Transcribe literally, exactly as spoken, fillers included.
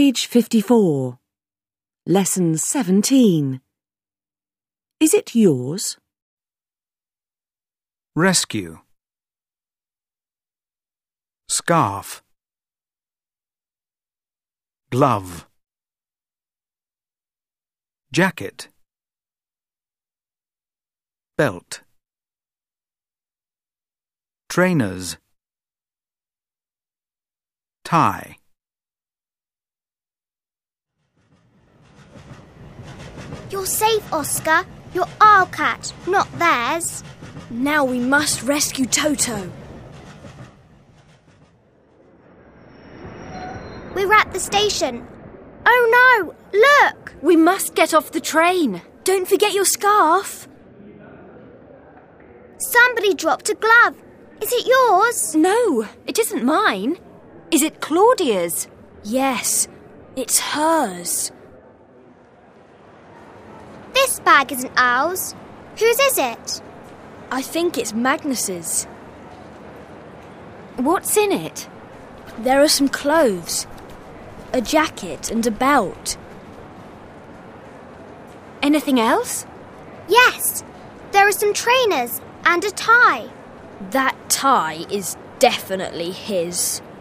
Page fifty-four. Lesson seventeen. Is it yours? Rescue. Scarf. Glove. Jacket. Belt. Trainers. Tie. You're safe, Oscar. You're our cat, not theirs. Now we must rescue Toto. We're at the station. Oh no, look! We must get off the train. Don't forget your scarf. Somebody dropped a glove. Is it yours? No, it isn't mine. Is it Claudia's? Yes, it's hers. This bag isn't ours. Whose is it? I think it's Magnus's. What's in it? There are some clothes, a jacket and a belt. Anything else? Yes, there are some trainers and a tie. That tie is definitely his.